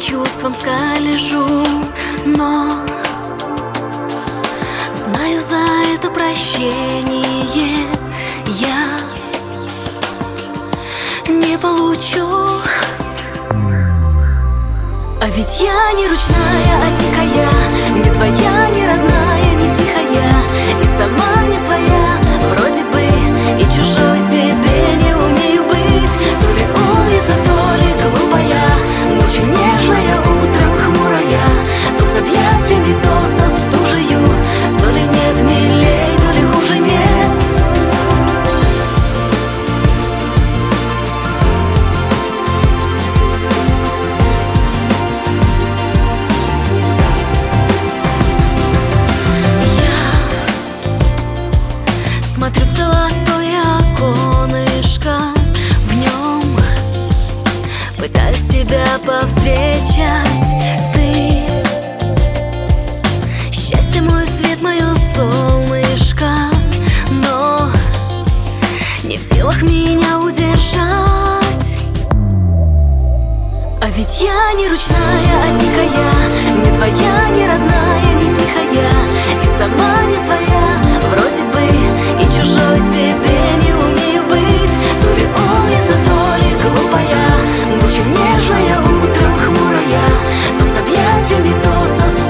чувствам скольжу, но знаю, за это прощение я не получу. А ведь я не ручная, а дикая, не твоя, не родная, не тихая, и сама не своя, вроде бы, и чужой тебе не умею быть. То ли умница, то ли глупая, ночью нежная, утром хмурая, то с объятиями, то со стужею, то ли нет милей, то ли хуже нет. Смотрю в золотое оконышко, в нем пытаюсь тебя повстречать. Ты счастье, мой свет, мое солнышко, но не в силах меня удержать. А ведь я не ручная, а дикая, не твоя, не родная, не тихая, и сама не своя, вроде бы, и чужой тебе